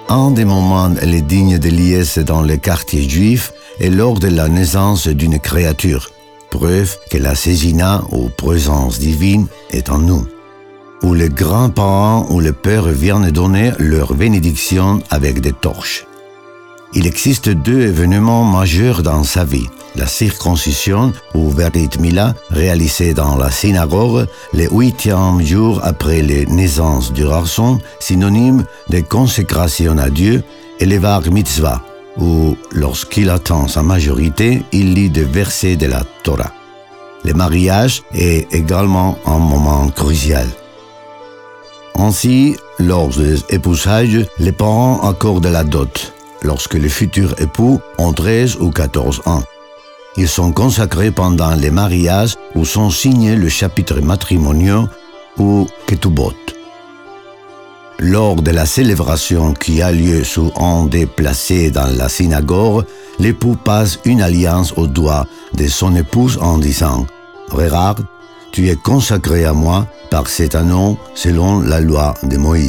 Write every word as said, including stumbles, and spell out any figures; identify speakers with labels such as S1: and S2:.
S1: Un des moments les dignes de liesse dans les quartiers juifs est lors de la naissance d'une créature, preuve que l'assassinat ou présence divine est en nous, où les grands-parents ou les pères viennent donner leur bénédiction avec des torches. Il existe deux événements majeurs dans sa vie, la circoncision ou Berit Mila, réalisée dans la synagogue le huitième jour après la naissance du garçon, synonyme de consécration à Dieu, et le Bar Mitzvah, où, lorsqu'il atteint sa majorité, il lit des versets de la Torah. Le mariage est également un moment crucial. Ainsi, lors des épousages, les parents accordent la dot, lorsque les futurs époux ont treize ou quatorze ans. Ils sont consacrés pendant les mariages où sont signés le chapitre matrimoniaux ou ketubot. Lors de la célébration qui a lieu sous un des placés dans la synagogue, l'époux passe une alliance au doigt de son épouse en disant « Regarde, tu es consacré à moi par cet anneau selon la loi de Moïse. »